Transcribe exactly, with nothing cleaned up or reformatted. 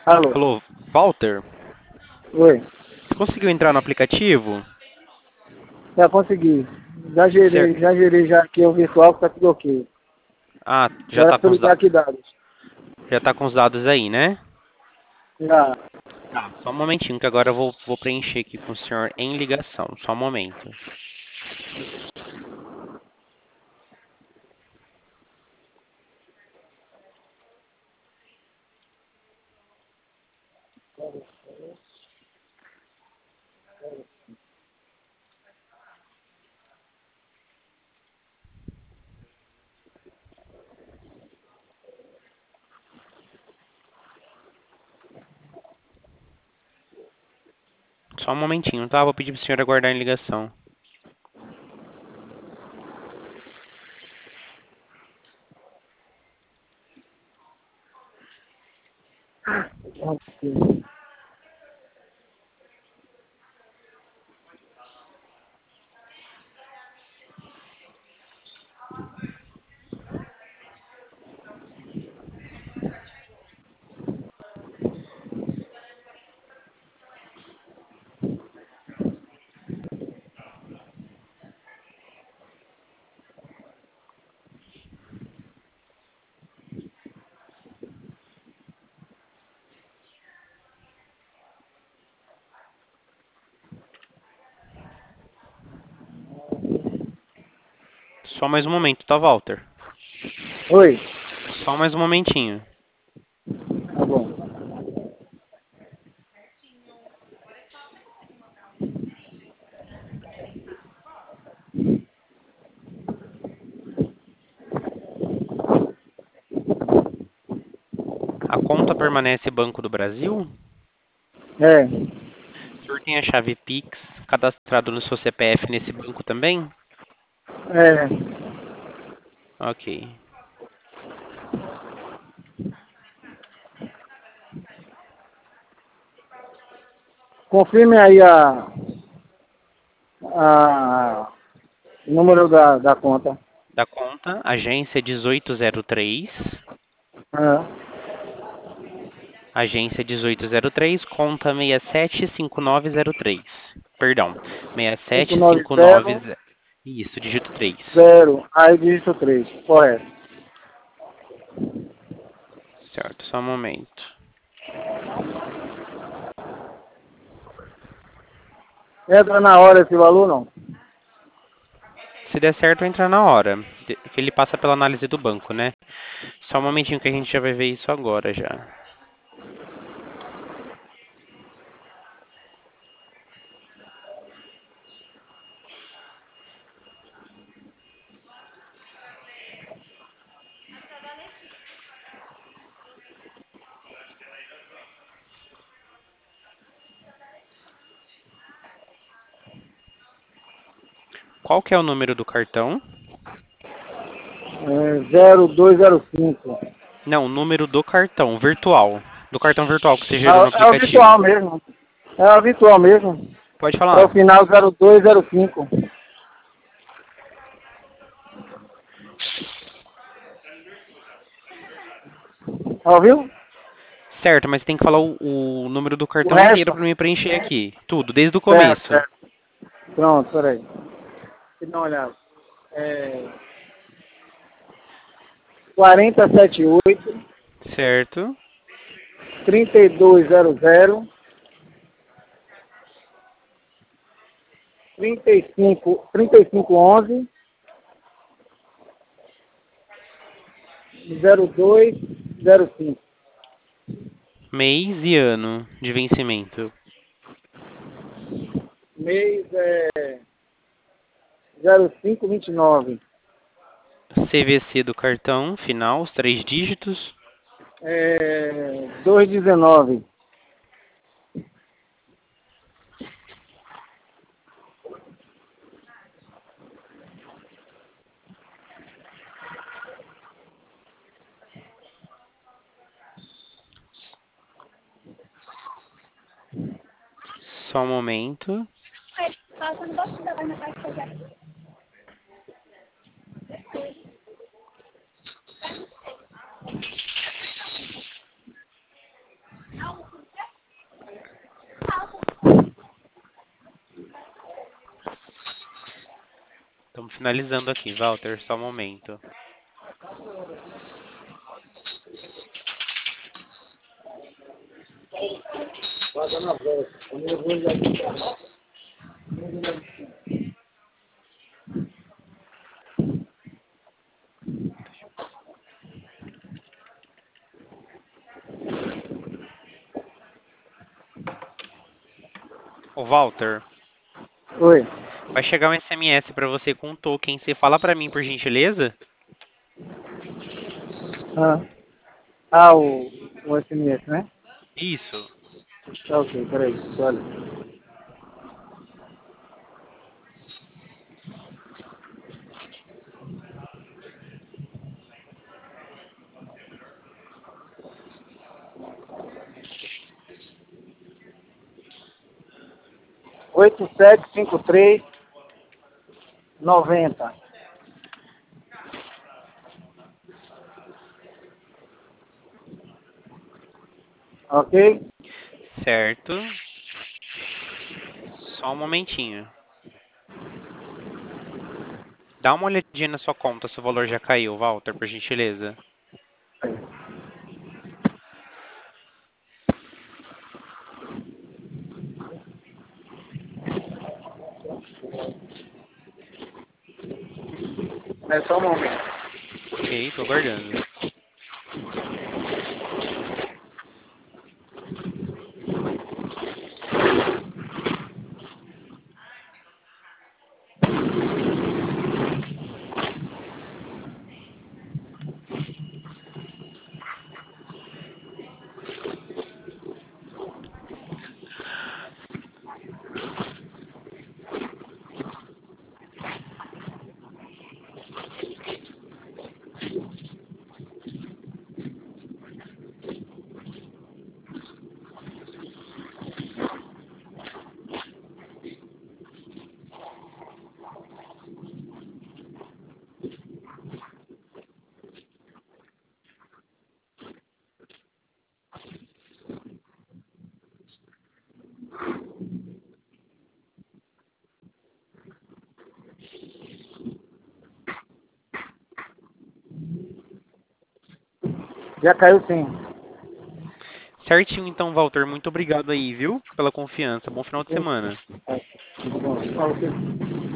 Alô? Alô, Walter? Oi? Você conseguiu entrar no aplicativo? Já consegui. Já Cer- gerei, já gerei já aqui o virtual que tá tudo ok. Ah, já Agora tá com os atualizar da... aqui dados. já tá com os dados aí, né? Já. Tá, só um momentinho que agora eu vou, vou preencher aqui com o senhor em ligação. Só um momento. Só um momentinho, tá? Vou pedir pro senhor aguardar em ligação. Ok. Só mais um momento, tá, Walter? Oi? Só mais um momentinho. Tá bom. A conta permanece Banco do Brasil? É. O senhor tem a chave Pix cadastrado no seu C P F nesse banco também? É. Ok. Confirme aí a, a o número da, da conta. Da conta, agência dezoito zero três. É. Agência dezoito zero três, conta seis sete cinco nove zero três. Perdão, seis cinco sete nove cinco nove. zero Isso, dígito três. zero. Aí dígito três. Correto. Certo, só um momento. Entra na hora esse valor, não? Se der certo, entra na hora. De- Que ele passa pela análise do banco, né? Só um momentinho que a gente já vai ver isso agora já. Qual que é o número do cartão? É zero dois zero cinco. Não, o número do cartão virtual. Do cartão virtual que você gerou no É, é o aplicativo. virtual mesmo. É o virtual mesmo. Pode É o falar. final zero dois zero cinco. Ouviu? Certo, mas tem que falar o, o número do O cartão inteiro resto? para me preencher aqui. Tudo, desde o Certo, começo. certo. Pronto, peraí. Deixa eu dar uma olhada. É quatro sete oito, Certo. três dois zero zero, trinta e cinco, trinta e cinco onze, zero dois zero cinco. Mês e ano de vencimento. Mês é zero cinco vinte e nove. C V C do cartão, final, os três dígitos. É dois dezenove. Só um momento. Estamos finalizando aqui, Walter, só um momento. Vai na volta. Eu vou já. Ô, Walter, Oi. vai chegar um S M S pra você com um token. Você fala pra mim, por gentileza? Ah, ah o, o S M S, né? Isso. Tá ok, peraí. Olha. oito sete cinco três noventa. Ok? Certo. Só um momentinho. Dá uma olhadinha na sua conta se o valor já caiu, Walter, por gentileza. É só um momento. Ok, tô aguardando. Já caiu sim. Certinho, então, Walter. Muito obrigado aí, viu? Pela confiança. Bom final de semana. É, tá bom. Ok.